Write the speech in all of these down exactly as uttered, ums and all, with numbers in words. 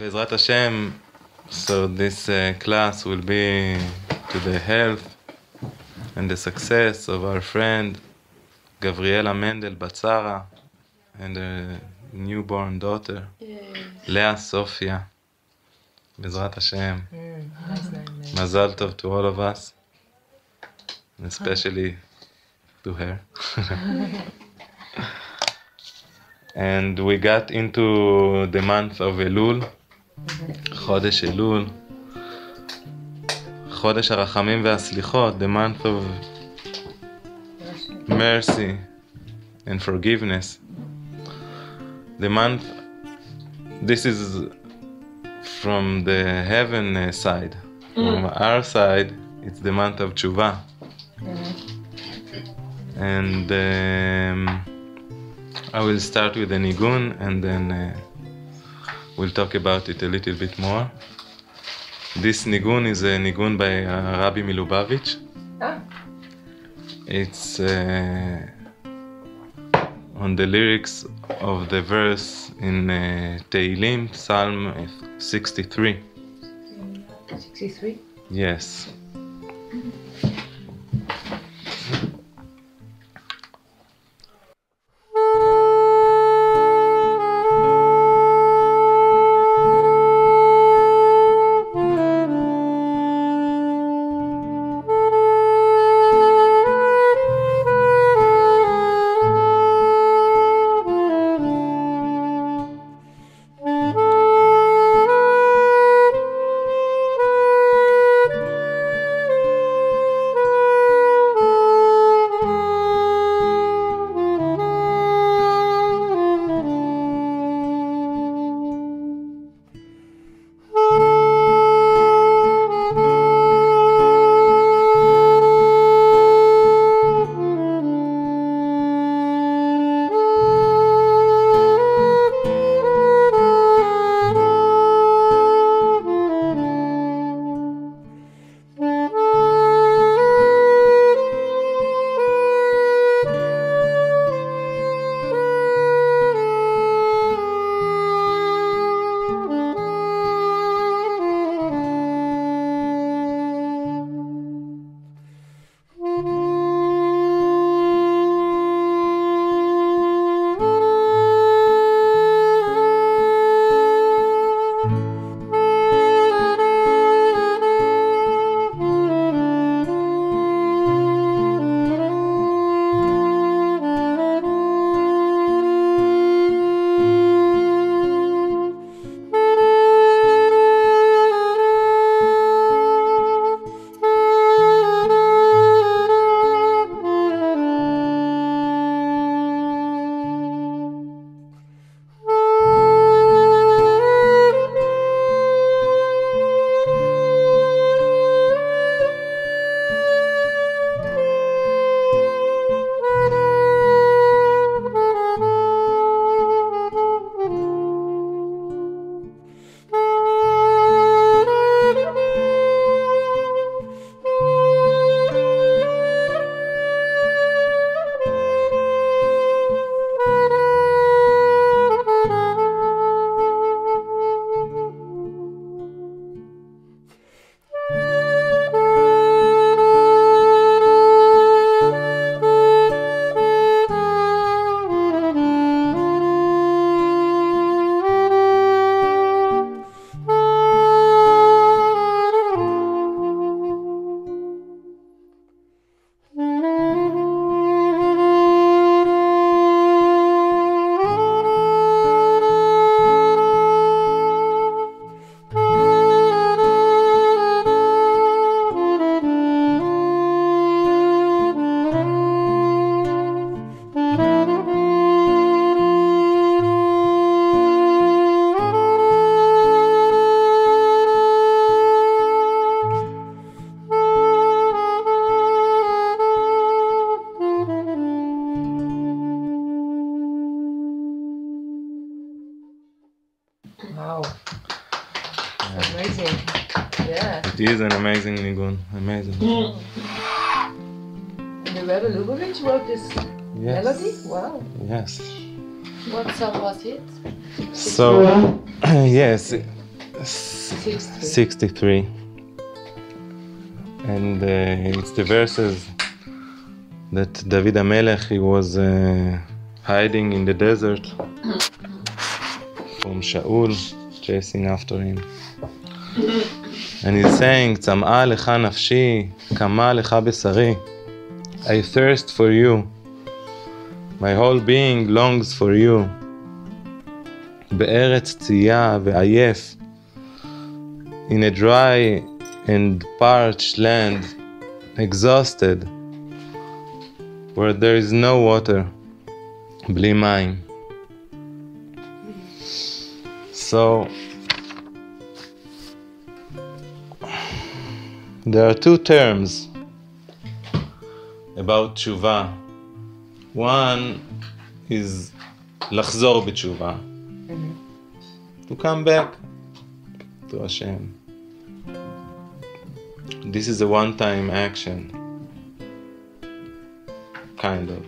Be'ezrat Hashem, so this uh, class will be to the health and the success of our friend Gavriela Mendel Batzara and a newborn daughter, yes. Leah Sophia. Be'ezrat Hashem. Mm, Mazal Tov to all of us, and especially to her. And we got into the month of Elul, Chodesh Elul, Chodesh HaRachamim VeHaSlichot, the month of mercy and forgiveness. The month, this is from the heaven side. From our side, it's the month of Tshuva. And um, I will start with the nigun and then uh, we'll talk about it a little bit more. This nigun is a nigun by uh, Rabbi Milubavitch. Ah. It's uh, on the lyrics of the verse in uh, Tehillim, Psalm sixty-three. sixty-three? Yes. It is an amazing nigun, amazing. Mm. And the Rebbe Lubavitch wrote this yes. melody? Wow. Yes. What song was it? So, yes, sixty-three. And uh, it's the verses that David HaMelech, he was uh, hiding in the desert from Shaul, chasing after him. And he's saying, צמאה לך נפשי, כמה לך בשרי. I thirst for you. My whole being longs for you. בארץ צייה ועייף. In a dry and parched land, exhausted, where there is no water, בלי מים. So, there are two terms about tshuva. One is לחזור בתשובה, to come back to Hashem. This is a one-time action, kind of.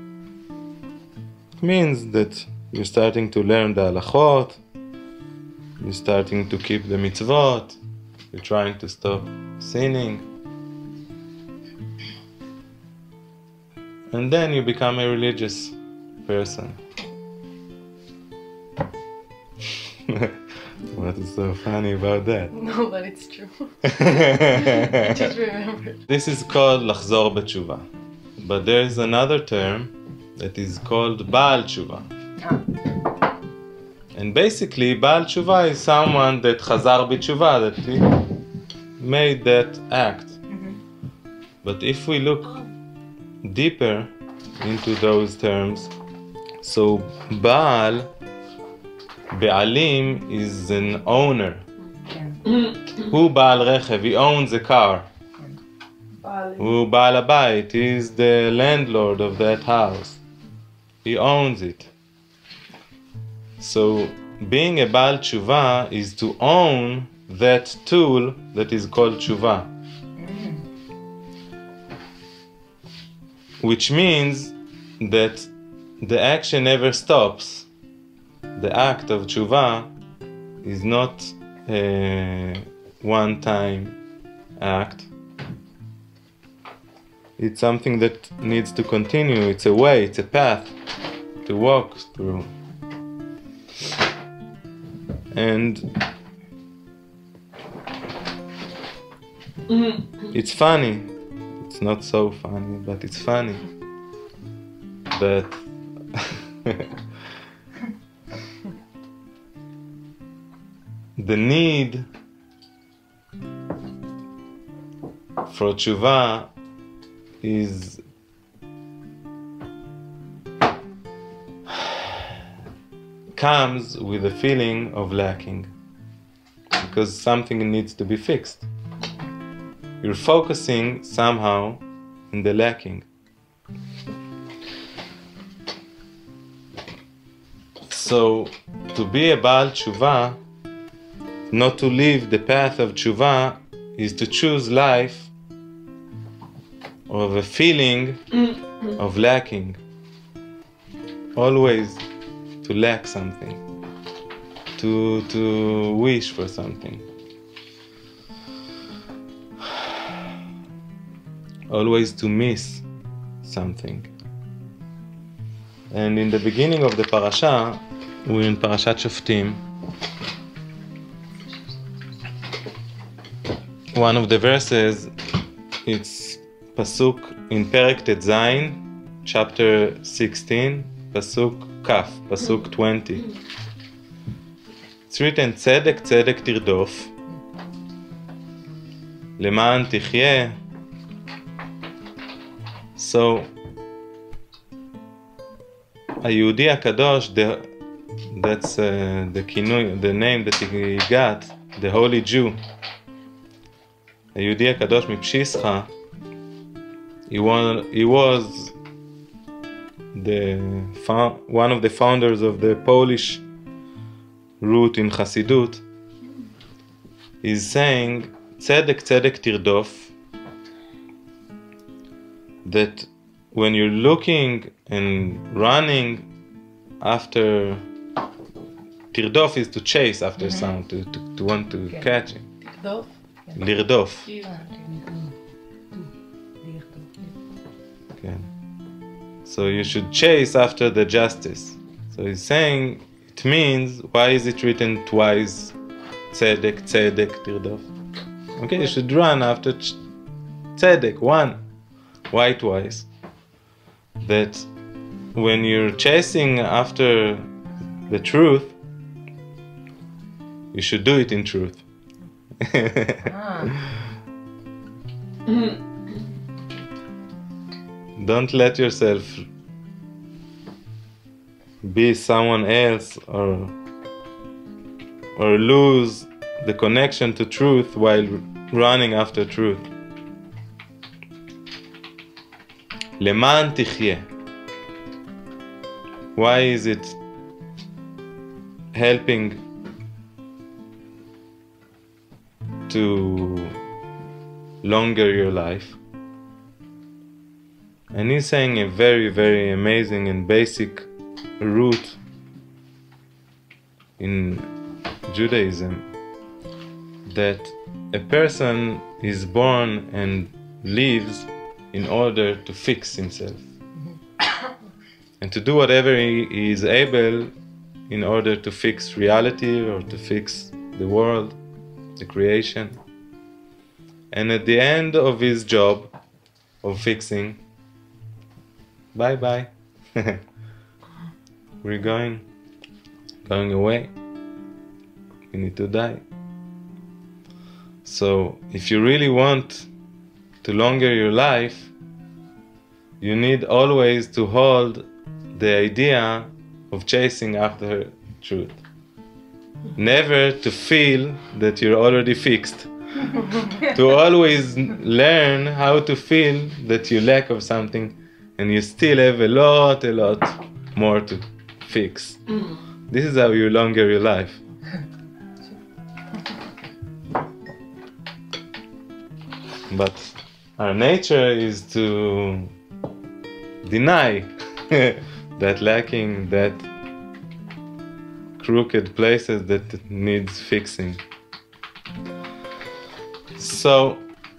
It means that you're starting to learn the halachot, you're starting to keep the mitzvot, you're trying to stop sinning, and then you become a religious person. What is so funny about that? No, but it's true. I just remembered. This is called לחזור בתשובה. But there is another term that is called בעל תשובה. Ah. And basically, בעל תשובה is someone that חזר בתשובה, that he made that act. Mm-hmm. But if we look deeper into those terms, so בעל, בעלים is an owner. Yeah. הוא בעל רכב, he owns a car. Bali. הוא בעל הבית, he is the landlord of that house. He owns it. So, being a בעל תשובה is to own that tool that is called תשובה. Mm. Which means that the action never stops. The act of tshuva is not a one-time act. It's something that needs to continue. It's a way, it's a path to walk through. And it's funny. It's not so funny, but it's funny that the need for tshuva is comes with a feeling of lacking, because something needs to be fixed. You're focusing somehow in the lacking. So, to be a Baal Tshuva, not to live the path of Tshuva, is to choose life of a feeling of lacking. Always to lack something, to, to wish for something. Always to miss something. And in the beginning of the parasha, we're in Parashat Shoftim. One of the verses, it's pasuk in Perek Tet Zayin, chapter sixteen, pasuk Kaf, pasuk twenty. It's written, tzedek tzedek tirdof, למען תחיה. So, היהודי הקדוש, the, that's uh, the כינוי, the name that he got, the holy Jew, היהודי הקדוש מפשיסחה, he, won, he was the one of the founders of the Polish route in Hasidut, is saying, tzedek tzedek tirdof, that when you're looking and running after Tirdof is to chase after Mhm. sound, to, to, to want to Okay. catch it. Doof? Lirdof. Ah, Nigun. Okay. So you should chase after the justice. So he's saying, it means, why is it written twice? Tzedek, tzedek, tirdof. Okay, you should run after ch- tzedek, one. Why twice? That when you're chasing after the truth, you should do it in truth. Ah. Don't let yourself be someone else or or lose the connection to truth while running after truth. למען תחיה. Why is it helping to longer your life? And he's saying a very, very amazing and basic root in Judaism, that a person is born and lives in order to fix himself and to do whatever he he is able in order to fix reality or to fix the world, the creation. And at the end of his job of fixing, bye bye. We're going, going away. We need to die. So if you really want to longer your life, you need always to hold the idea of chasing after truth. Never to feel that you're already fixed. To always learn how to feel that you lack of something and you still have a lot, a lot more to fix. This is how you longer your life. But our nature is to deny that lacking, that crooked places that needs fixing. So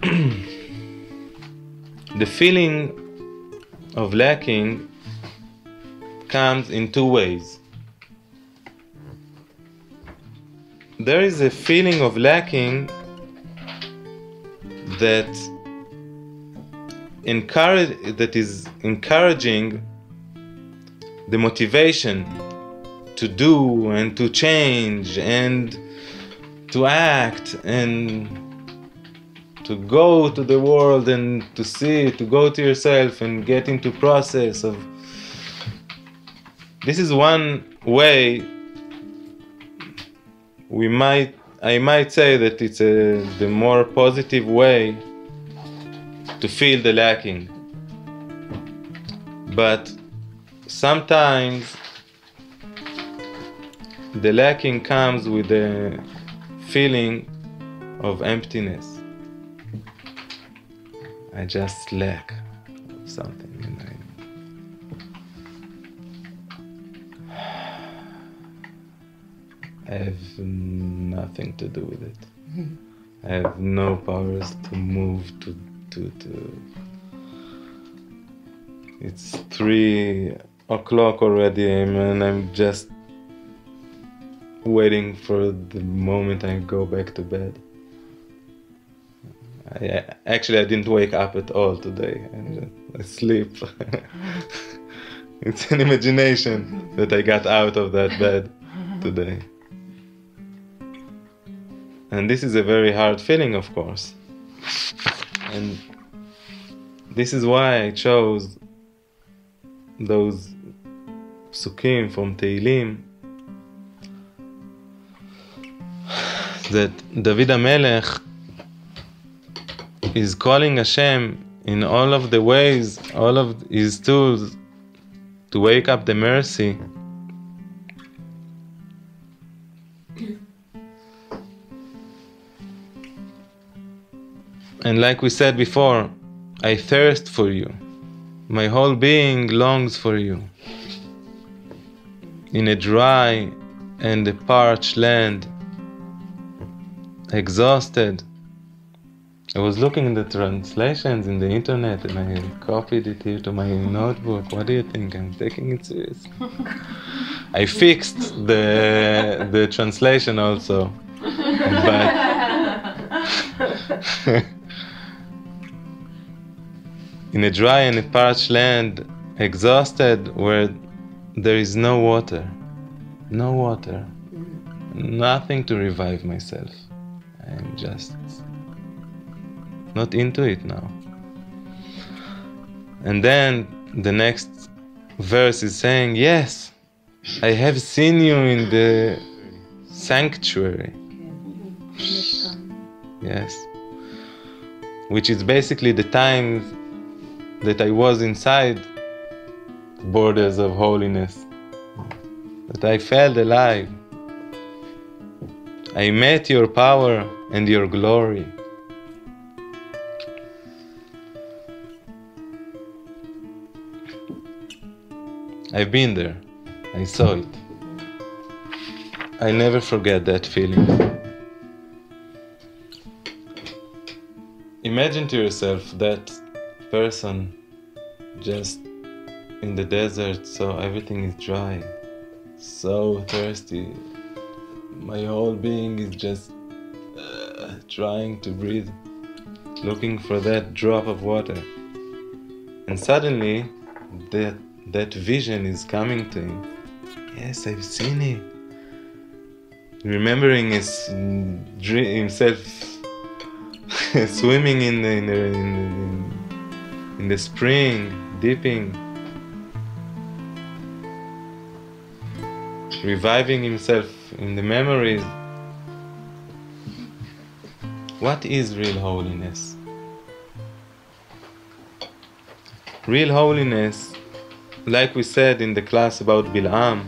the feeling of lacking comes in two ways. There is a feeling of lacking that encourage that is encouraging the motivation to do and to change and to act and to go to the world and to see, to go to yourself and get into process of. This is one way we might, I might say that it's a, the more positive way to feel the lacking. But sometimes the lacking comes with a feeling of emptiness. I just lack something, you know. I have nothing to do with it. I have no powers to move to to to. It's three o'clock already, and I'm just waiting for the moment I go back to bed. I, actually, I didn't wake up at all today. I, I sleep. It's an imagination that I got out of that bed today. And this is a very hard feeling, of course. And this is why I chose those psukim from Tehillim that David HaMelech is calling Hashem in all of the ways, all of his tools to wake up the mercy. And like we said before, I thirst for you. My whole being longs for you. In a dry and a parched land, exhausted. I was looking in the translations in the internet and I copied it here to my notebook. What do you think? I'm taking it seriously. I fixed the the translation also, but in a dry and a parched land, exhausted, where there is no water, no water, nothing to revive myself. I'm just not into it now. And then the next verse is saying, yes, I have seen you in the sanctuary. Yes. Which is basically the time that I was inside the borders of holiness, that I felt alive. I met your power and your glory. I've been there. I saw it. I never forget that feeling. Imagine to yourself that person just in the desert, so everything is dry, so thirsty. My whole being is just uh, trying to breathe, looking for that drop of water. And suddenly, that that vision is coming to him. Yes, I've seen it. Remembering his dream, himself swimming in the, in, the, in, the, in the spring, dipping, reviving himself in the memories. What is real holiness? Real holiness, like we said in the class about Bil'am,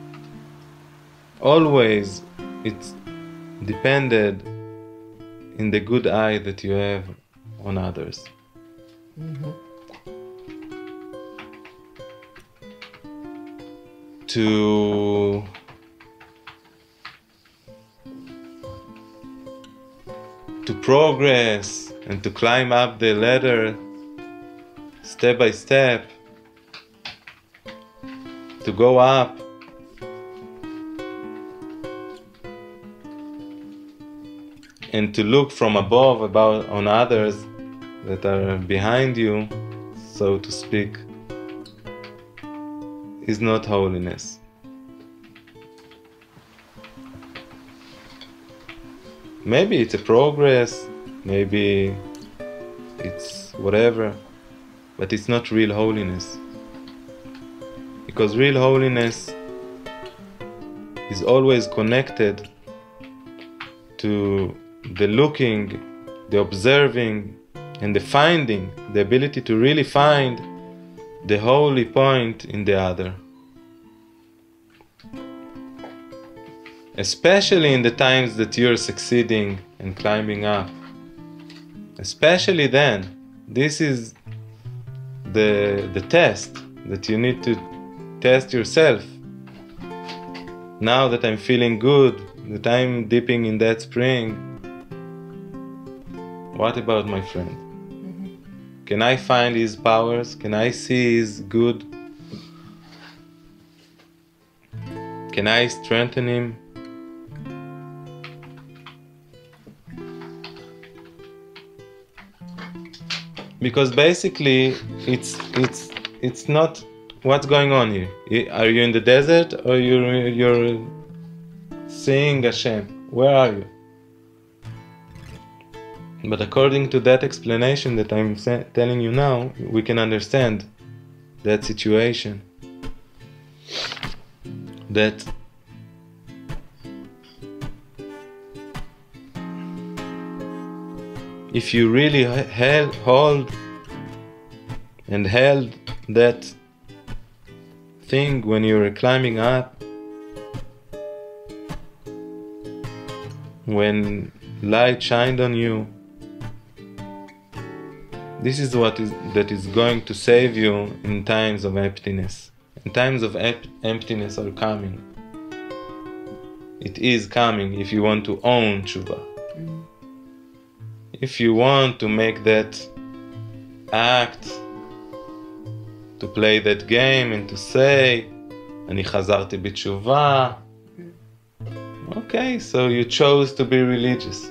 always it's depended in the good eye that you have on others. Mm-hmm. To to progress and to climb up the ladder step by step, to go up, and to look from above about on others that are behind you, so to speak, is not holiness. Maybe it's a progress, maybe it's whatever, but it's not real holiness. Because real holiness is always connected to the looking, the observing, and the finding, the ability to really find the holy point in the other. Especially in the times that you're succeeding and climbing up. Especially then, this is the, the test that you need to test yourself. Now that I'm feeling good, that I'm dipping in that spring, what about my friend? Mm-hmm. Can I find his powers? Can I see his good? Can I strengthen him? Because basically, it's it's it's not what's going on here. Are you in the desert or you're you're seeing Hashem? Where are you? But according to that explanation that I'm telling you now, we can understand that situation. That if you really held, hold and held that thing when you were climbing up, when light shined on you, this is what is that is going to save you in times of emptiness. And times of ep- emptiness are coming. it is coming if you want to own tshuva. Mm. If you want to make that act, to play that game and to say, אני חזרתי בתשובה, okay, so you chose to be religious.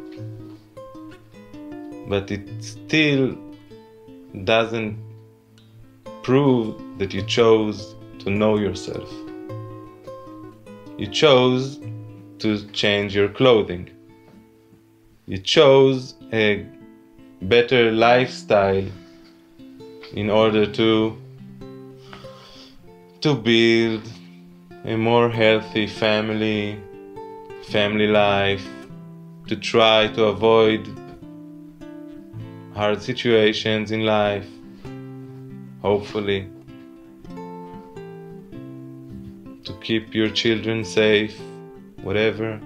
But it still doesn't prove that you chose to know yourself. You chose to change your clothing. You chose a better lifestyle in order to to build a more healthy family, family life, to try to avoid hard situations in life, hopefully, to keep your children safe, whatever.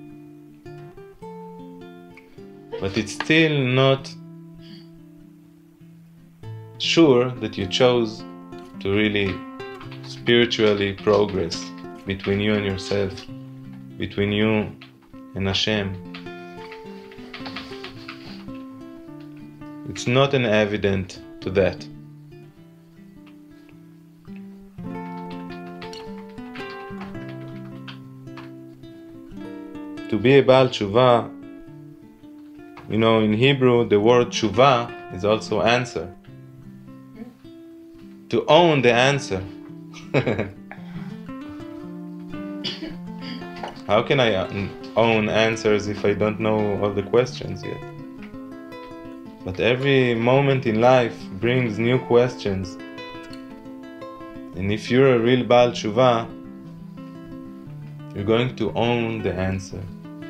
But it's still not sure that you chose to really spiritually progress between you and yourself, between you and Hashem. It's not an evidence to that. To be a Baal Tshuva, you know, in Hebrew, the word Tshuva is also answer. To own the answer. How can I own answers if I don't know all the questions yet? But every moment in life brings new questions. And if you're a real Baal Tshuva, you're going to own the answer.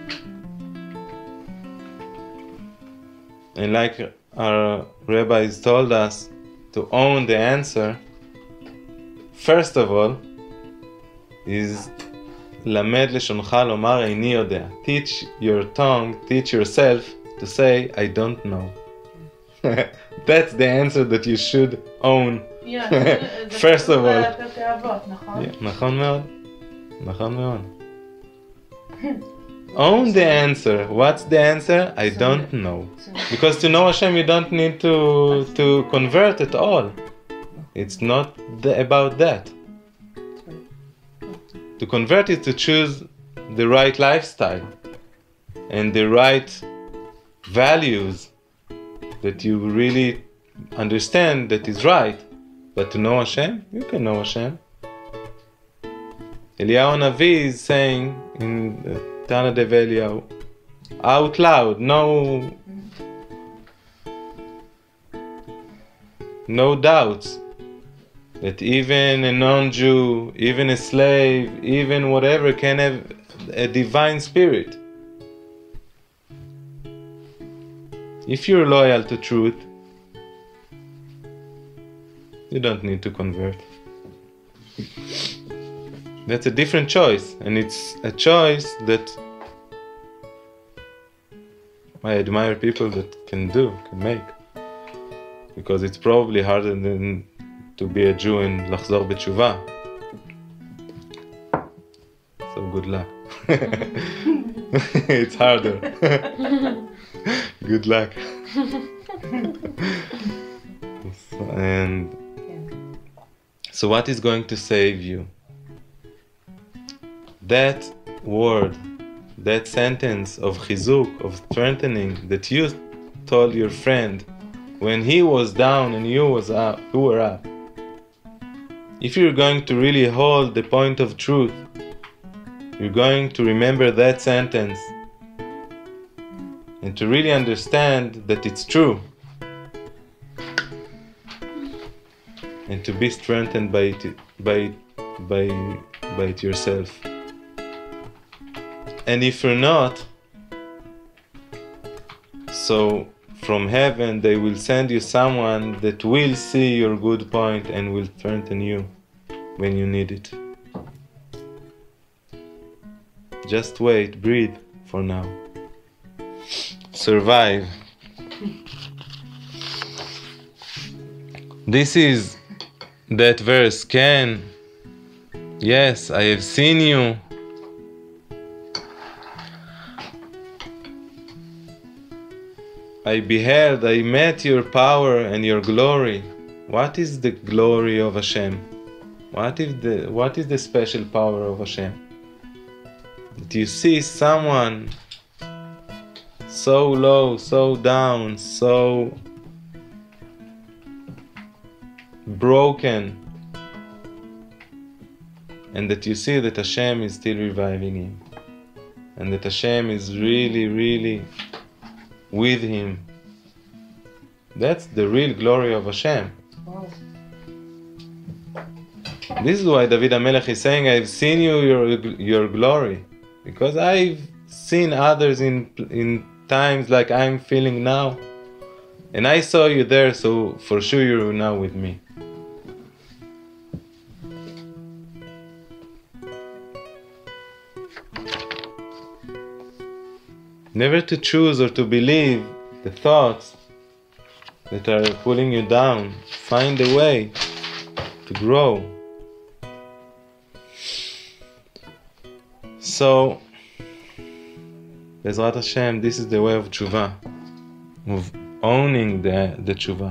And like our rabbis told us, to own the answer, first of all, is למד לשונך לומר איני יודע. Teach your tongue, teach yourself to say, I don't know. That's the answer that you should own. Yeah, first of all. נכון? נכון מאוד. נכון מאוד. Own the answer. What's the answer? I don't know. Because to know Hashem, you don't need to to convert at all. It's not the, about that. To convert is to choose the right lifestyle and the right values that you really understand that is right. But to know Hashem, you can know Hashem. Eliyahu Navi is saying in the Tana Dev Eliyahu, out loud, no, no doubts, that even a non-Jew, even a slave, even whatever can have a divine spirit. If you're loyal to truth, you don't need to convert. That's a different choice, and it's a choice that I admire people that can do, can make. Because it's probably harder than to be a Jew and לחזור בתשובה. So good luck. It's harder. Good luck. And so what is going to save you? That word, that sentence of chizuk, of strengthening that you told your friend when he was down and you was up, you were up. If you're going to really hold the point of truth, you're going to remember that sentence and to really understand that it's true and to be strengthened by it, by, by, by it yourself. And if you're not, so from heaven they will send you someone that will see your good point and will strengthen you when you need it. Just wait, breathe for now. Survive. This is that verse, Ken. Yes, I have seen you I beheld, I met your power and your glory. What is the glory of Hashem? What is the, what is the special power of Hashem? That you see someone so low, so down, so broken, and that you see that Hashem is still reviving him, and that Hashem is really, really with him. That's the real glory of Hashem. Wow. This is why David HaMelech is saying, I've seen you, your, your glory. Because I've seen others in, in times like I'm feeling now. And I saw you there, so for sure you're now with me. Never to choose or to believe the thoughts that are pulling you down. Find a way to grow. So, Bezrat Hashem, this is the way of tshuva, of owning the, the tshuva.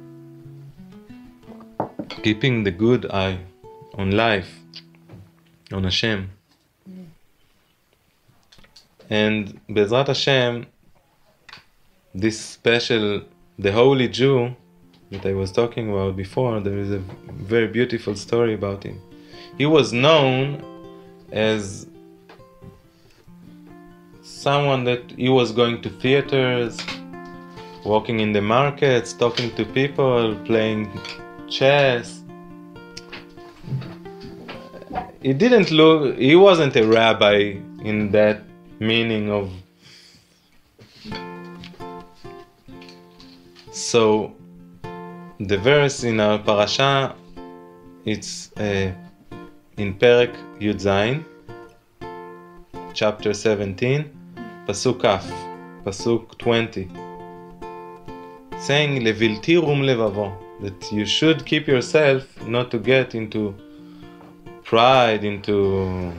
Keeping the good eye on life, on Hashem. And Bezrat Hashem, this special, the holy Jew that I was talking about before, there is a very beautiful story about him. He was known as someone that he was going to theaters, walking in the markets, talking to people, playing chess. He didn't look, he wasn't a rabbi in that meaning of. So the verse in our parasha, it's uh, in Perek Yud Zayin, chapter seventeen, Pasuk Kaf, Pasuk twenty, saying Levilti rum levavo, that you should keep yourself not to get into pride, into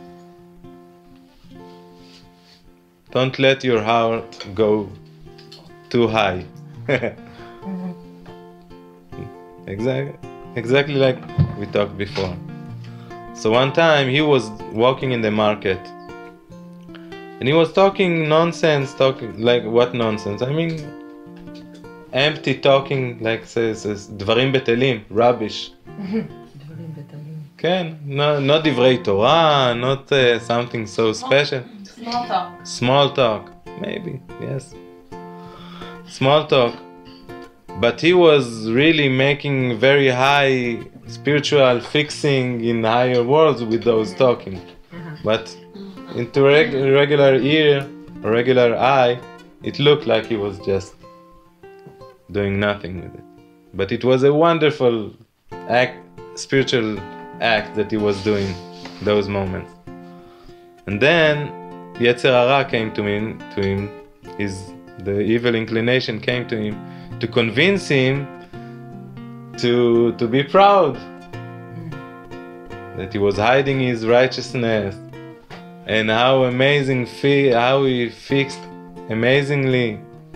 don't let your heart go too high. Mm-hmm. Exactly, exactly like we talked before. So one time he was walking in the market, and he was talking nonsense, talking like what nonsense? I mean, empty talking, like says, says דברים בטלים, rubbish. דברים בטלים. כן, no, not דברי תורה, not uh, something so special. Small talk. Small talk, maybe, yes. Small talk. But he was really making very high spiritual fixing in higher worlds with those talking. But into reg- regular ear, regular eye, it looked like he was just doing nothing with it. But it was a wonderful act, spiritual act that he was doing those moments. And then Yetzer Hara came to him, to him, his the evil inclination came to him to convince him to to be proud, that he was hiding his righteousness, and how amazing fi- how he fixed amazingly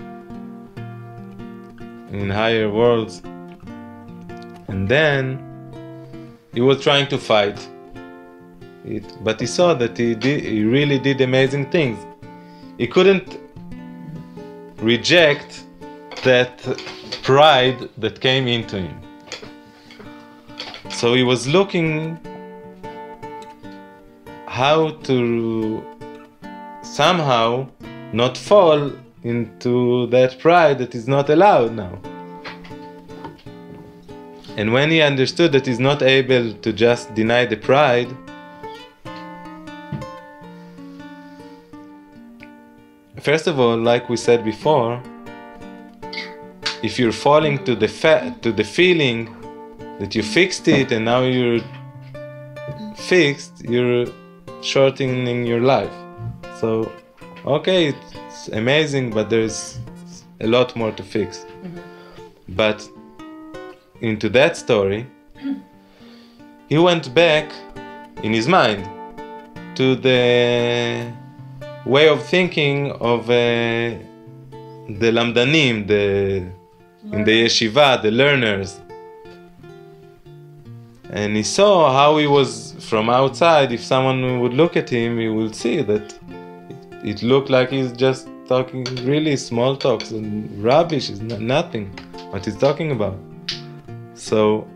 in higher worlds. And then he was trying to fight it, but he saw that he did, he really did amazing things. He couldn't reject that pride that came into him. So he was looking how to somehow not fall into that pride that is not allowed now. And when he understood that he's not able to just deny the pride, first of all, like we said before, if you're falling to the fa- to the feeling that you fixed it and now you're fixed, you're shortening your life. So, okay, it's amazing, but there's a lot more to fix. Mm-hmm. But into that story, he went back in his mind to the way of thinking of a the lamdanim, the in the yeshiva, the learners. And he saw how he was from outside. If someone would look at him, he would see that it, it looked like he's just talking really small talks and rubbish, is not, nothing what he's talking about. So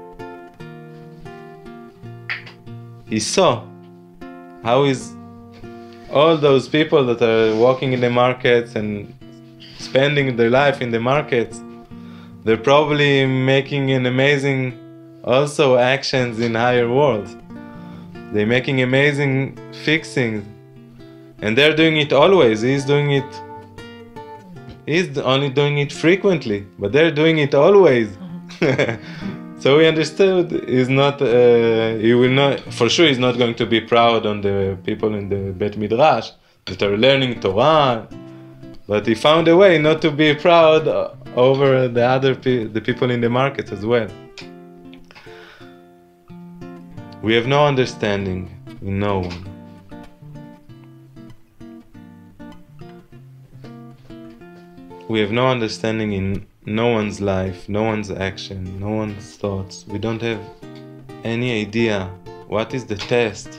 he saw how is all those people that are walking in the markets and spending their life in the markets, they're probably making an amazing also actions in higher worlds. They're making amazing fixings, and they're doing it always. He's doing it, he's only doing it frequently, but they're doing it always. So he understood he's not, uh, he will not, for sure he's not going to be proud on the people in the Bet Midrash that are learning Torah, but he found a way not to be proud over the other pe- the people in the market as well. We have no understanding in no one. We have no understanding in no one's life, no one's action, no one's thoughts. We don't have any idea what is the test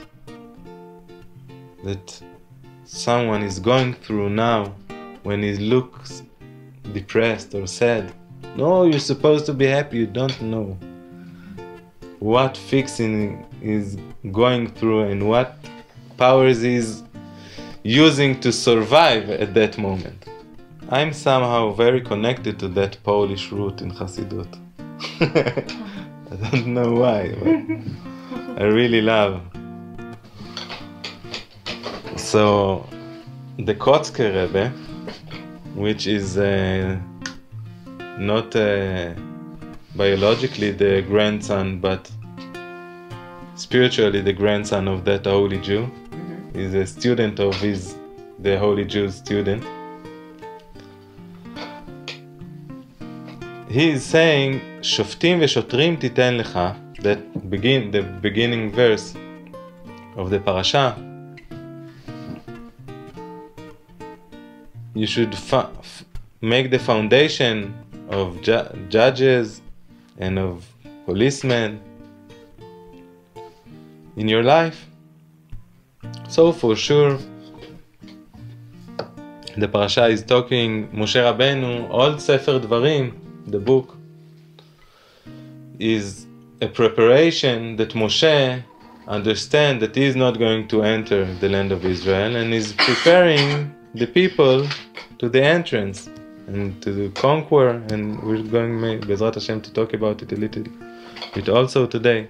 that someone is going through now when he looks depressed or sad. No, you're supposed to be happy. You don't know what fixing is going through and what powers he's using to survive at that moment. I'm somehow very connected to that Polish root in Hasidut. I don't know why, but I really love. So, the Kotzker Rebbe, which is uh, not uh, biologically the grandson, but spiritually the grandson of that holy Jew, mm-hmm. is a student of his, the holy Jew's student. He is saying, "Shoftim ve'shotrim titen lecha," that begin the beginning verse of the parasha. You should fa- f- make the foundation of ju- judges and of policemen in your life. So for sure, the parasha is talking, Moshe Rabbeinu, all Sefer Dvarim, the book, is a preparation that Moshe understands that he is not going to enter the land of Israel, and is preparing the people to the entrance and to conquer, and we're going, Bezrat Hashem, to talk about it a little bit also today.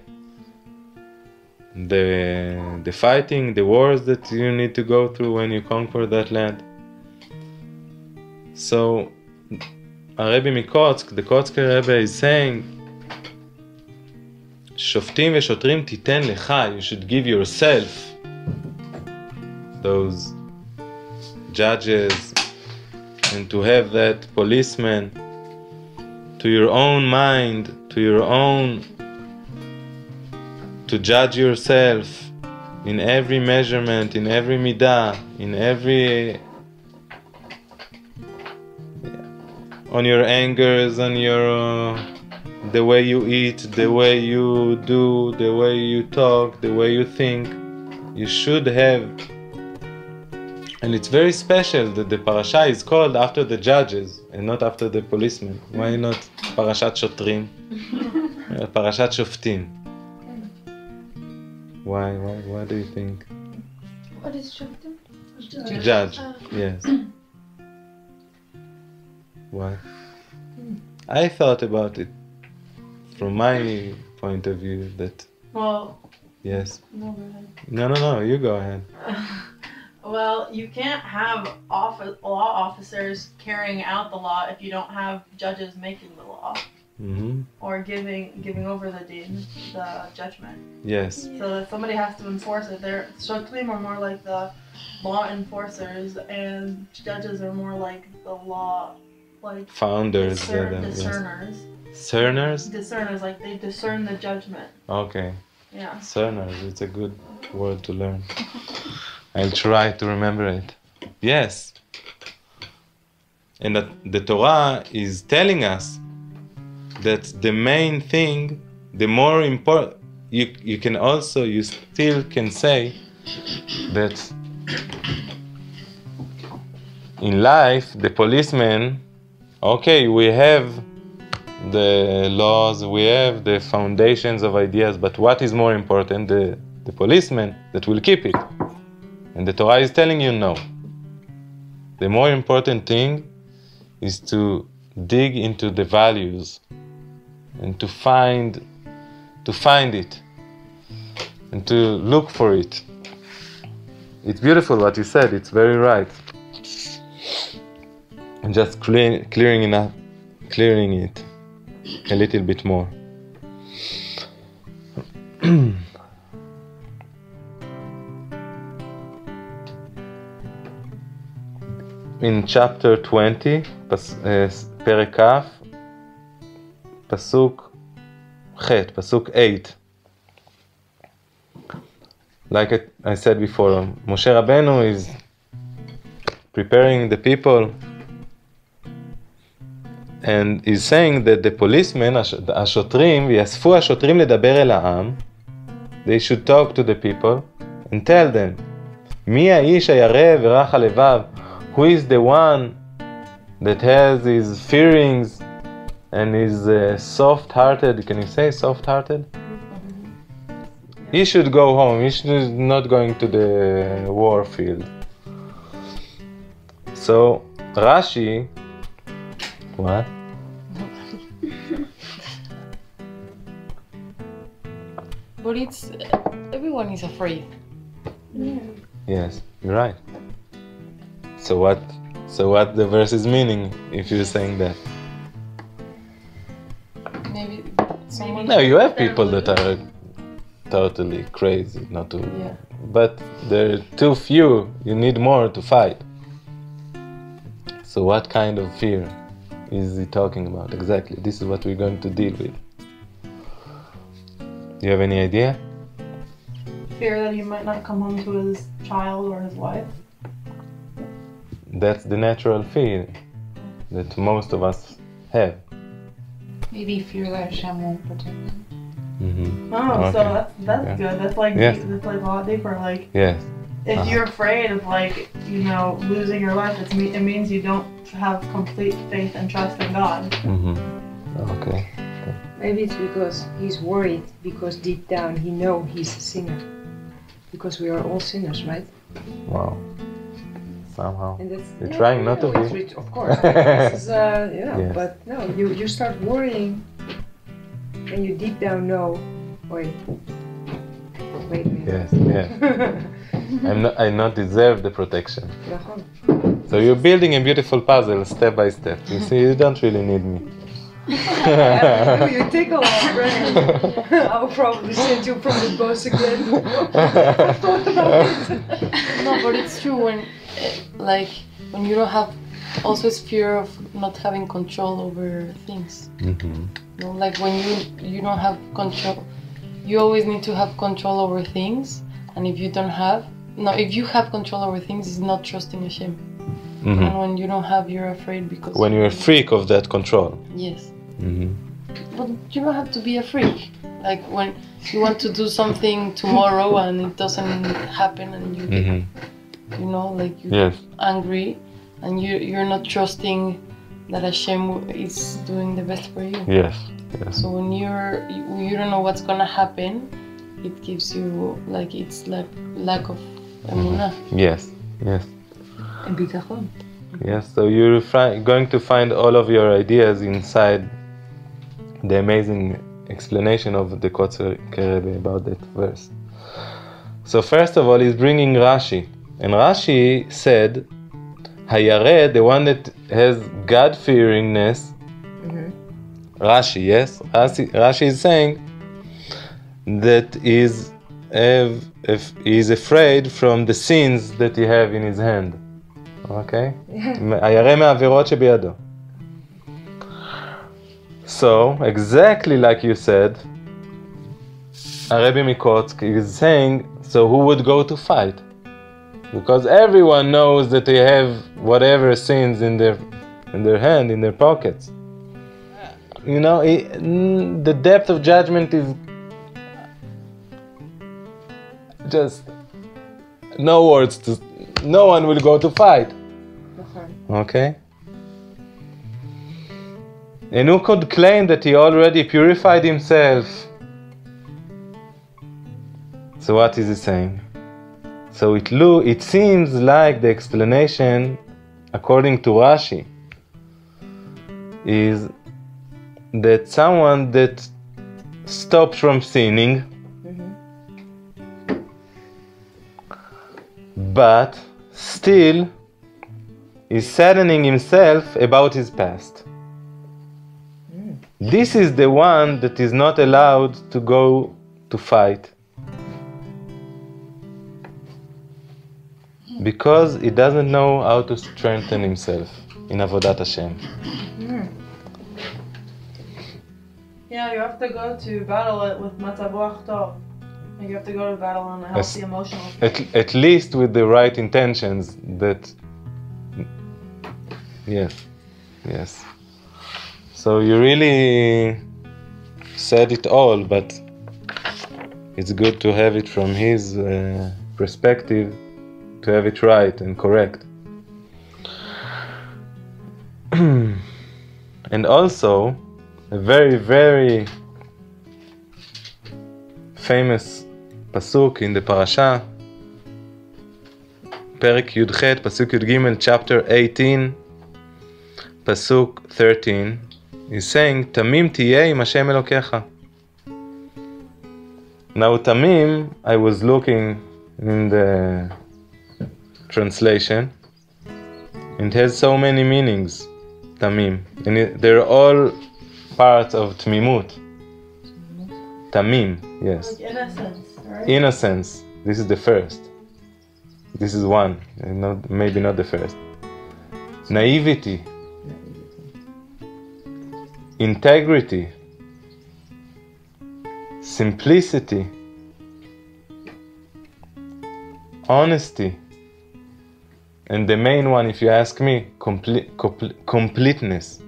The, the fighting, the wars that you need to go through when you conquer that land. So, Rebbe Mikotsk, the Kotzker Rebbe, is saying, Shoftim ve'shotrim titen lecha, you should give yourself those judges and to have that policeman to your own mind, to your own, to judge yourself in every measurement, in every midah, in every, on your angers, on your, uh, the way you eat, the way you do, the way you talk, the way you think. You should have, and it's very special that the parasha is called after the judges and not after the policemen. Why not Parashat Shotrim? Parashat Shoftim. Why? Why? What do you think? What is Shoftim? Judge. Judge. Yes. Why? I thought about it from my point of view that. Well. Yes. No, go ahead. No, no, no. You go ahead. Well, you can't have office, law officers carrying out the law if you don't have judges making the law. Mm-hmm. Or giving giving over the deed, the judgment. Yes. So that somebody has to enforce it. They're Shotrim are more like the law enforcers, and judges are more like the law, like founders, discer- uh, discerners. Yes. Discerners. Discerners, like they discern the judgment. Okay. Yeah. Discerners. It's a good word to learn. I'll try to remember it. Yes. And that the Torah is telling us that the main thing, the more important, you, you can also, you still can say that in life, the policeman, okay, we have the laws, we have the foundations of ideas, but what is more important? The, the policeman that will keep it. And the Torah is telling you no. The more important thing is to dig into the values and to find to find it and to look for it. It's beautiful what you said, it's very right. And just clear, clearing enough, clearing it a little bit more. In chapter twenty, פס, uh, פרק כ', פסוק ח', פסוק eight. Like it, I said before, Moshe Rabbeinu is preparing the people and is saying that the policemen, השוטרים, ויאספו השוטרים לדבר אל העם, they should talk to the people and tell them, מי האיש הירא ורך הלבב? Who is the one that has his fearings and is uh, soft-hearted? Can you say soft-hearted? He should go home. He should not going to the war field. So Rashi, what? But it's everyone is afraid. Yeah. Yes, you're right. So what? So what the verse is meaning if you're saying that? Maybe someone. No, you have people that are totally crazy, not to. Yeah. But there are too few. You need more to fight. So what kind of fear is he talking about exactly? This is what we're going to deal with. Do you have any idea? Fear that he might not come home to his child or his wife. That's the natural fear that most of us have. Maybe fear that Hashem won't protect them. Mm-hmm. Oh, Okay. so that's that's Yeah. good. That's like Yes. deep, that's like a lot deeper. Like Yes. if Uh-huh. you're afraid of like you know losing your life, it's me- it means you don't have complete faith and trust in God. Mm-hmm. Okay. Maybe it's because he's worried because deep down he knows he's a sinner. Because we are all sinners, right? Wow. Somehow. And that's, You're trying not to no, be. it's rich, of course. This is, uh, you know, Yes. but no, you, you start worrying and you deep down know, wait, wait a minute. Yes. Yes. I'm not. I not deserve the protection. נכון. So you're building a beautiful puzzle step by step. You see, you don't really need me. Yeah, you take a lot, right? I'll probably send you from the bus again. I thought about it. No, but it's true when, eh, like, when you don't have, also it's fear of not having control over things. Mm-hmm. You know, like when you you don't have control, you always need to have control over things, and if you don't have, no, if you have control over things, it's not trusting Hashem. Mm-hmm. And when you don't have, you're afraid because When you're a freak of that control. Yes, Mm-hmm. but you don't have to be a freak. Like when you want to do something tomorrow and it doesn't happen, and you get, Mm-hmm. you know, like you're Yes. angry, and you you're not trusting that Hashem is doing the best for you. Yes. Yes. So when you're you, you don't know what's gonna happen, it gives you like it's like lack of emunah. Yes. Yes. And bitachon. Yes. So you're fi- going to find all of your ideas inside the amazing explanation of the Kotzer Rebbe about that verse. So first of all, he's bringing Rashi, and Rashi said, "Hayareh, the one that has God-fearingness." Mhm. Rashi, yes, Rashi, Rashi is saying that is have, if he is afraid from the sins that he have in his hand. Okay? הירא מהעבירות שבידו. So, exactly like you said, Rebbe Mikotsk is saying, so who would go to fight? Because everyone knows that they have whatever sins in their in their hand, in their pockets. You know, it, mm, the depth of judgment is just no words to. No one will go to fight. Okay. And who could claim that he already purified himself? So what is he saying? So it lo- it seems like the explanation, according to Rashi, is that someone that stopped from sinning, mm-hmm. but still is saddening himself about his past. Mm. This is the one that is not allowed to go to fight. Because he doesn't know how to strengthen himself in Avodat Hashem. Mm. Yeah, you have to go to battle it with Matzav Ruach Tov. You have to go to battle on a healthy emotional state. At, at least with the right intentions that... Yes, yes. So you really said it all, but it's good to have it from his uh, perspective, to have it right and correct. And also, a very, very famous pasuk in the parasha, פרק י"ח, פסוק י"ג, chapter eighteen, pasuk thirteen, is saying, תמים תהיה עם השם אלוקיך. Now, תמים, I was looking in the translation, it has so many meanings, תמים, and it, they're all parts of תמימות. תמים, yes. Like innocence, right? Innocence, this is the first. This is one, and not, maybe not the first. Naivety. Integrity. Simplicity. Honesty. And the main one, if you ask me, complete, complete, completeness.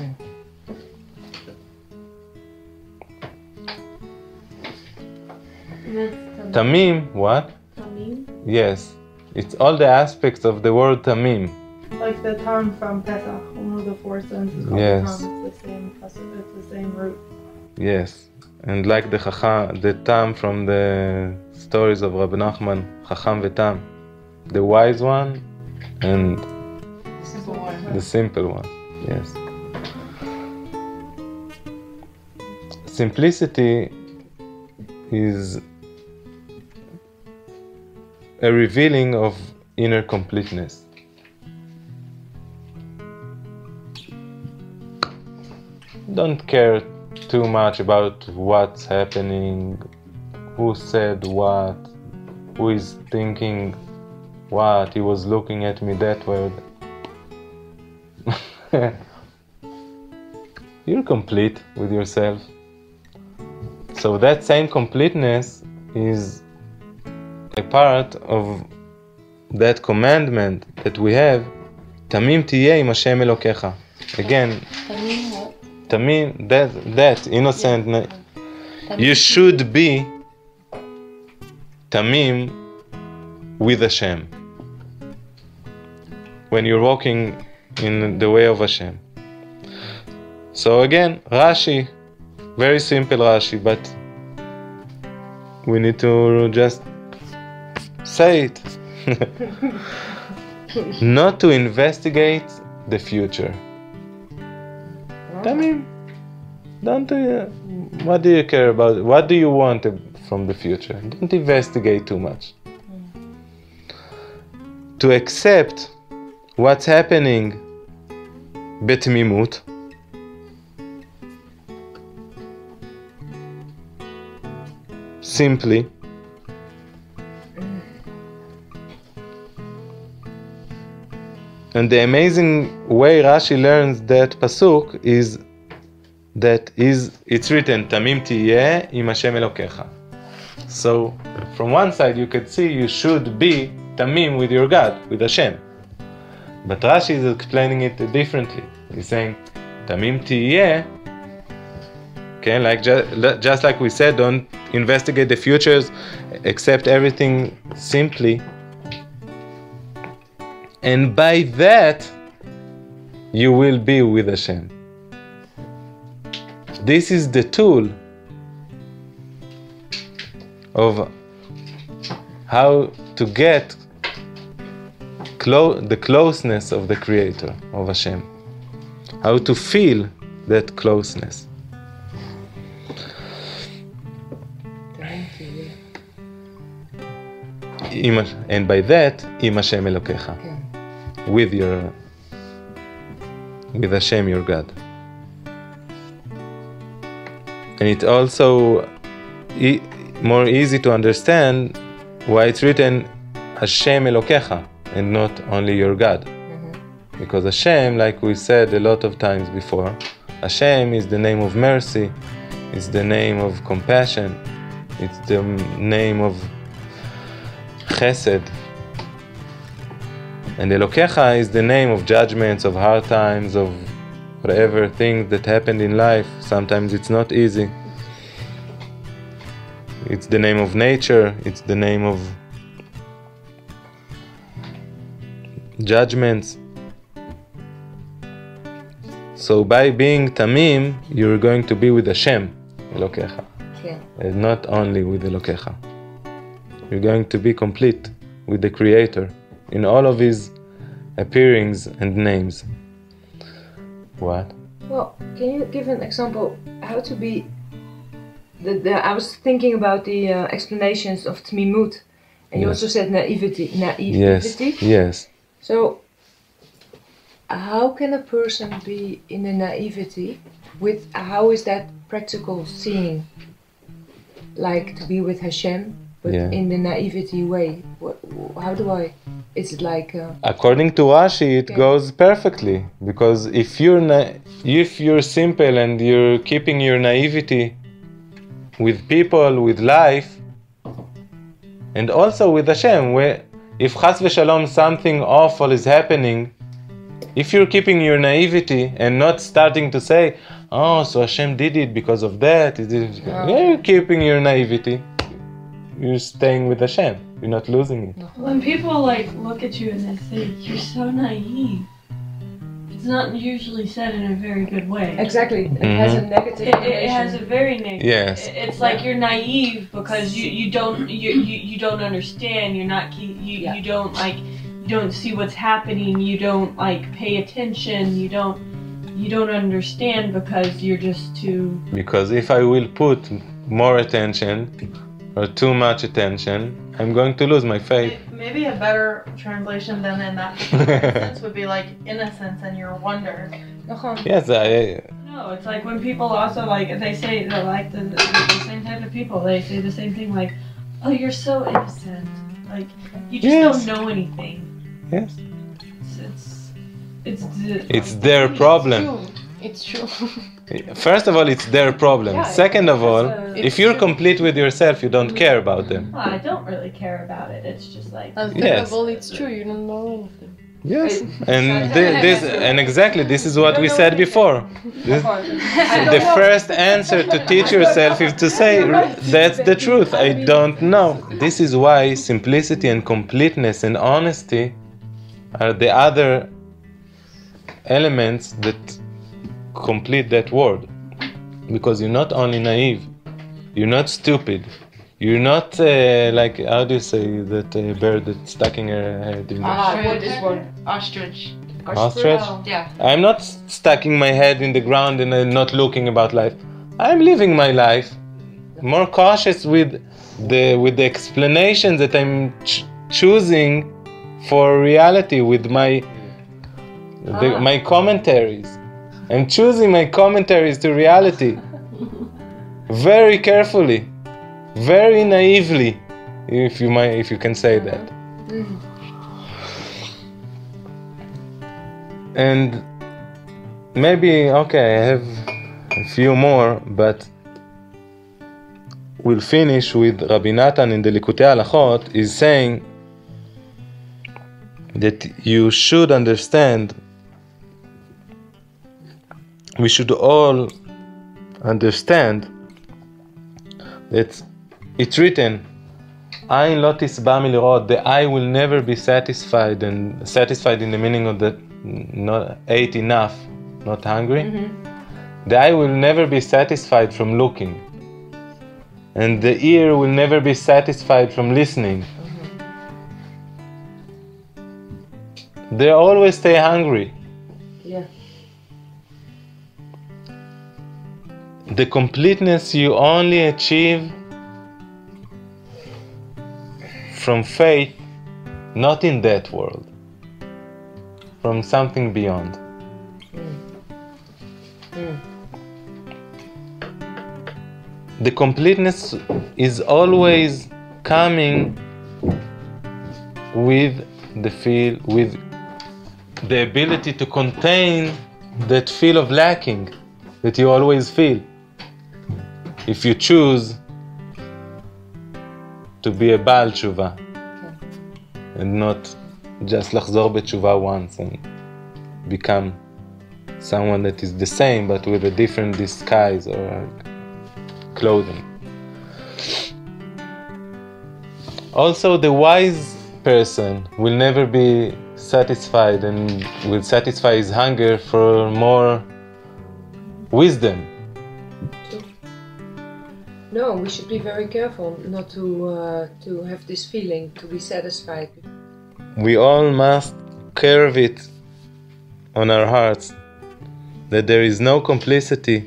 Tamim, what? Tamim? Yes. It's all the aspects of the word tamim. Like the tam from Pesach, one of the four sons is called Yes. tam. It's the same, it's the same root. Yes. And like the chacham, the tam from the stories of Rabbi Nachman, chacham vetam, the wise one and Simple one. the simple one. Yes. Simplicity is a revealing of inner completeness. Don't care too much about what's happening, who said what, who is thinking what, he was looking at me that way. You're complete with yourself. So that same completeness is a part of that commandment that we have, Tamim tiyeh im Hashem Elokecha. Again, Tamim what? Tamim, that, that innocent, Yeah. you should be Tamim with Hashem when you're walking in the way of Hashem. So again, Rashi, very simple Rashi, but we need to just say it. Not to investigate the future. Tamim, don't uh, what do you care about? What do you want from the future? Don't investigate too much. To accept what's happening בתמימות, simply, and the amazing way Rashi learns that pasuk is that is it's written Tamim tiyeh im Hashem Elokecha. So from one side you could see you should be Tamim with your God, with Hashem. But Rashi is explaining it differently. He's saying, Tamim tiyeh, okay, like just, just like we said, don't investigate the futures, accept everything simply. And by that, you will be with Hashem. This is the tool of how to get clo- the closeness of the Creator, of Hashem. How to feel that closeness. And by that, Im Hashem Elokecha. With your, with Hashem, your God. And it also e- more easy to understand why it's written Hashem Elokecha and not only your God. Mm-hmm. Because Hashem, like we said a lot of times before, Hashem is the name of mercy, it's the name of compassion, it's the name of Chesed. And Elokecha is the name of judgments, of hard times, of whatever things that happened in life. Sometimes it's not easy. It's the name of nature, it's the name of judgments. So by being Tamim, you're going to be with Hashem, Elokecha. Yeah. And not only with Elokecha. You're going to be complete with the Creator in all of His appearings and names. What? Well, can you give an example how to be? The, the I was thinking about the uh, explanations of Tmimut, and you Yes. also said naivety. Yes, Naivety. yes. So, how can a person be in a naivety? With how is that practical seeing? Like to be with Hashem, but Yeah. in the naivety way. What? How do I? Is it like? Uh, According to Rashi, it Okay. goes perfectly, because if you're na- if you're simple and you're keeping your naivety with people, with life, and also with Hashem, where if Chas v'Shalom something awful is happening, if you're keeping your naivety and not starting to say, "Oh, so Hashem did it because of that," it is, you're keeping your naivety. You're staying with Hashem. You're not losing it. When people like look at you and they say you're so naive, it's not usually said in a very good way. exactly. It has a negative. It, it has a connotation. very negative. Yes. It- It's like you're naive because you, you don't you, you, you don't understand. You're not key- you Yeah. you don't like you don't see what's happening. You don't like pay attention. You don't you don't understand because you're just too. Because if I will put more attention or too much attention, I'm going to lose my faith. Maybe a better translation than in that sense would be like innocence and your wonder. Yes, I. No, it's like when people also like they say they're like the, the, the same type of people. They say the same thing like, "Oh, you're so innocent. Like you just Yes. don't know anything." Yes. It's it's it's, It's their problem. It's true. First of all, it's their problem. Yeah, Second of all, that's a- if you're complete with yourself, you don't care about them. Well, I don't really care about it. It's just like And Yes. second of all, it's true. You don't know anything. Yes. And thi- this, and exactly, this is what we said before. This, the first answer to teach yourself is to say, that's the truth, I don't know. This is why simplicity and completeness and honesty are the other elements that complete that word. Because you're not only naive, you're not stupid, you're not uh, like, how do you say that uh, bird that's stuck in her head? In the Ah, what is one? Ostrich. ostrich? Yeah. I'm not sticking my head in the ground and uh, not looking about life. I'm living my life, more cautious with the with the explanations that I'm ch- choosing for reality with my the, Ah. my commentaries. I'm choosing my commentaries to reality very carefully, very naively, if you might, if you can say that. And maybe, okay, I have a few more, but we'll finish with Rabbi Natan in the Likutei Halachot is saying that you should understand, we should all understand that it's written, Ain lo tisba milirot, the eye will never be satisfied, and satisfied in the meaning of that not ate enough, not hungry. Mm-hmm. The eye will never be satisfied from looking, and the ear will never be satisfied from listening. Mm-hmm. They always stay hungry. Yeah. The completeness you only achieve from faith, not in that world, from something beyond. Mm. Mm. The completeness is always coming with the feel, with the ability to contain that feel of lacking that you always feel. If you choose to be a Baal Tshuva, okay, and not just לחזור בתשובה once and become someone that is the same but with a different disguise or clothing. Also, the wise person will never be satisfied and will satisfy his hunger for more wisdom. No, we should be very careful not to uh, to have this feeling to be satisfied. We all must curve it on our hearts that there is no complicity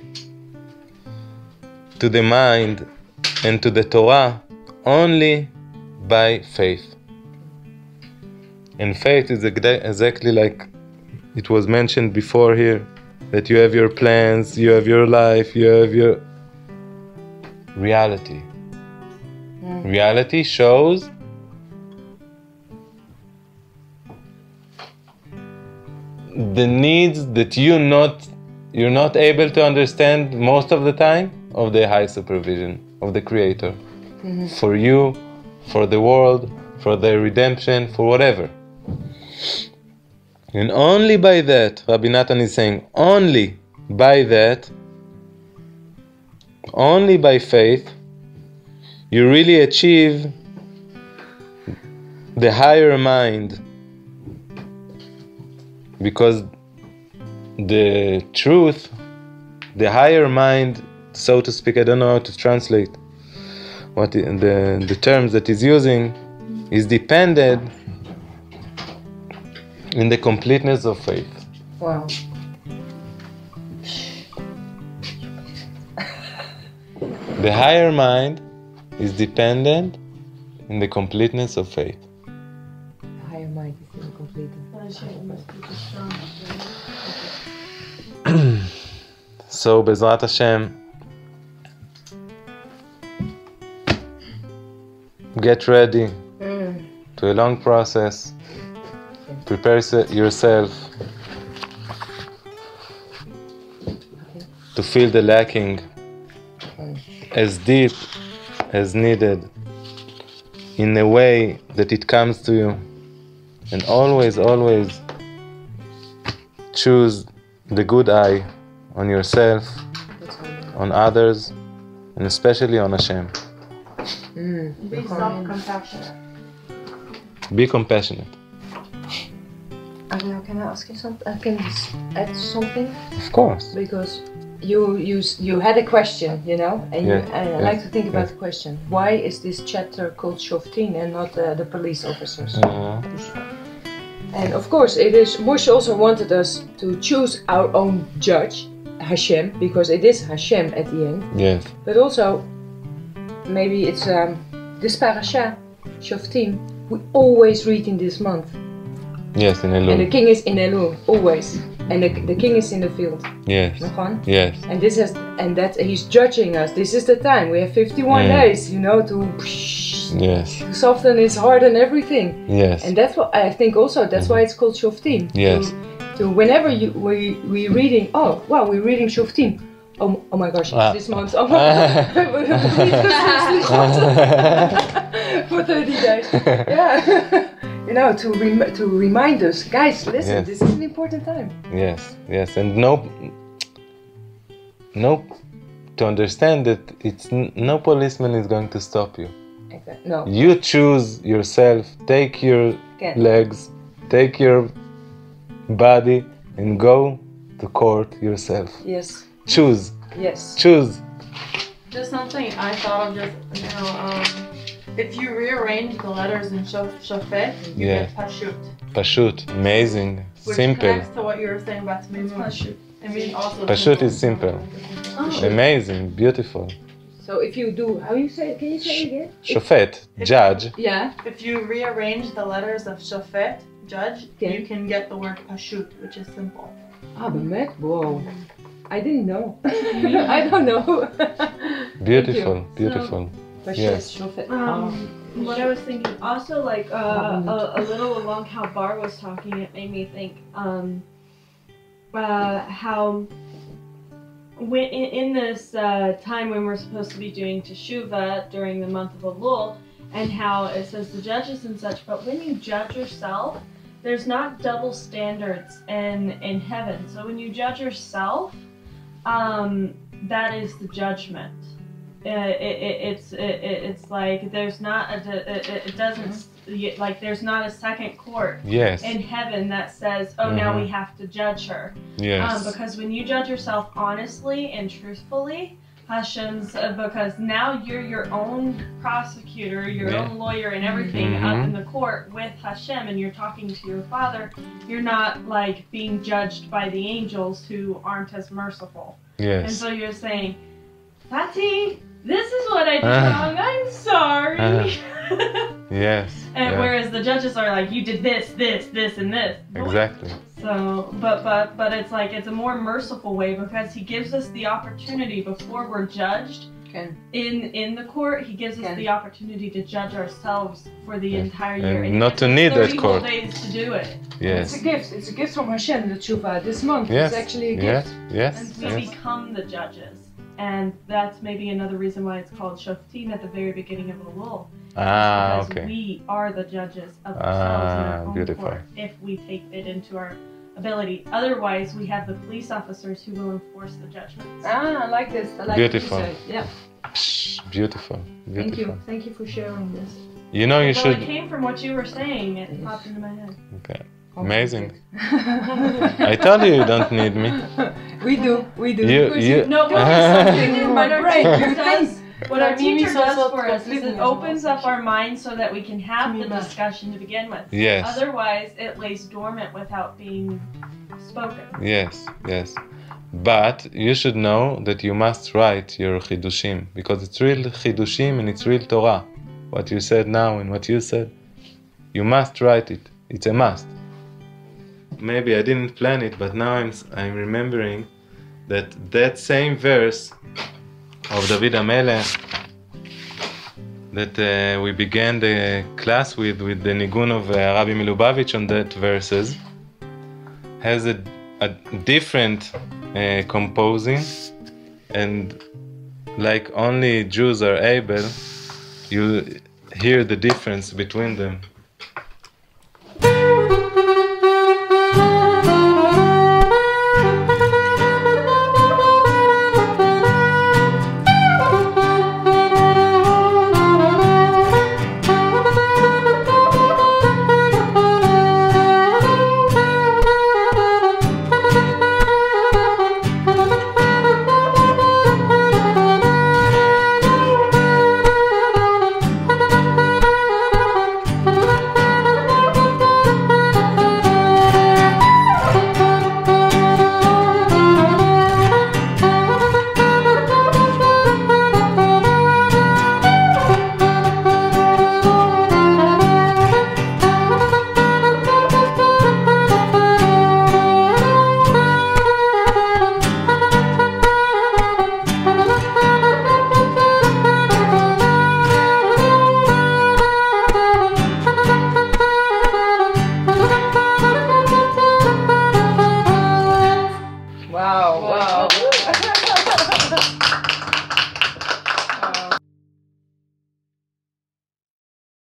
to the mind and to the Torah only by faith. And faith is exactly like it was mentioned before here, that you have your plans, you have your life, you have your reality. Mm. Reality shows the needs that you not you're not able to understand most of the time of the high supervision of the Creator. Mm-hmm. For you, for the world, for the redemption, for whatever. And only by that, Rabbi Natan is saying, only by that, only by faith, you really achieve the higher mind. Because the truth, the higher mind, so to speak, I don't know how to translate what the, the, the terms that he's using, is dependent in the completeness of faith. Wow. The higher mind is dependent in the completeness of faith. The higher mind is in the completeness. So, Bezrat Hashem, get ready mm. to a long process. Prepare yourself to feel the lacking as deep as needed, in a way that it comes to you, and always, always choose the good eye on yourself, on others, and especially on Hashem. Mm. Be self-compassionate. Be compassionate. Ariel, can I ask you something? I can add something? Of course. Because you you you had a question, you know, and yeah. you, I yes. like to think about yes. the question. Why is this chapter called Shoftim and not uh, the police officers? Uh-huh. And of course, it is. Moshe also wanted us to choose our own judge, Hashem, because it is Hashem at the end. Yes. But also, maybe it's um, this parasha, Shoftim, we always read in this month. Yes, in Elul. And the king is in Elul, always. And the, the king is in the field. Yes. Nachon? Yes. And this has, and that he's judging us. This is the time. We have fifty-one mm. days, you know, to, yes. to soften his heart and everything. Yes. And that's what I think also, that's mm. why it's called Shoftim. Yes. To, to whenever you we we reading, oh wow, we're reading Shoftim. Oh, oh my gosh, ah. this month. Oh my God. For thirty days. Yeah. you know, to rem- to remind us, guys, listen, Yes. this is an important time. Yes, yes, and no, no, to understand that it's n- no policeman is going to stop you. Exactly. No. You choose yourself. Take your Okay. legs, take your body, and go to court yourself. Yes. Choose, Yes. choose. Just something I thought of just you know, um, if you rearrange the letters in Shof- Shofet, you Yeah. get Pashut. Pashut, amazing, Which simple. connects to what you were saying about Tmimun. Pashut. I mean also Pashut is simple. Oh. Amazing, beautiful. So if you do, how you say? Can you say it again? Shofet, judge. Yeah. If you rearrange the letters of Shofet, judge, Okay. you can get the word Pashut, which is simple. Ah, באמת? Whoa. I didn't know. I don't know. Beautiful, beautiful. But Yes. she's Shofet. Um, what I was thinking, also like uh, a, a little along how Bar was talking, it made me think um, uh, how when in, in this uh, time when we're supposed to be doing Teshuvah during the month of Elul, and how it says the judges and such, but when you judge yourself, there's not double standards in in heaven. So when you judge yourself, um, that is the judgment. Uh, it, it, it's it, it- it's like there's not a it, it it doesn't like there's not a second court Yes, in heaven that says, oh, now we Mhm. have to judge her. Um, yes, because when you judge yourself honestly and truthfully, Hashem's uh, because now you're your own prosecutor, your Yeah. own lawyer, and everything up Mhm. in the court with Hashem, and you're talking to your Father. You're not like being judged by the angels who aren't as merciful. And yes. so you're saying, Patti, this is what I did Ah. wrong. I'm sorry. Yes, And yeah, whereas the judges are like, you did this, this, this, and this. exactly. So, but but but it's like it's a more merciful way because he gives us the opportunity before we're judged Okay. in in the court. He gives us Okay. the opportunity to judge ourselves for the Yes. entire And year, he not gives to us need that thirty whole court. days to do it, It's a Yes, gift. It's a gift from Hashem, the tshuva. This month yes, is actually a yes, gift. yes, and we yes. become the judges. And that's maybe another reason why it's called Shoftim at the very beginning of Elul. Ah, Because okay. we are the judges of ourselves in our Ah, own beautiful. court if we take it into our ability. Otherwise, we have the police officers who will enforce the judgments. Ah, I like this. I like Beautiful. what you said. Yeah. Psh, beautiful, Thank beautiful. you. Thank you for sharing this. You know, you Well, should. it came from what you were saying. It popped into my head. Okay. Amazing. I I told you you don't need me. We do. We do. You- Because you- No, what Ah. something in what my our brain, teacher you does, what our But Mimi teacher is does also for us is completely it opens up our minds so that we can have the Mima. discussion to begin with. Yes, Otherwise, it lays dormant without being spoken. yes, yes. But you should know that you must write your chidushim because it's real chidushim and it's real Torah. What you said now and what you said, you must write it. It's a must. Maybe I didn't plan it, but now I'm I'm remembering that that same verse of David HaMelech that uh, we began the class with, with the nigun of uh, Rabbi Milubavitch on that verses, has a, a different uh, composing, and like only Jews are able, you hear the difference between them.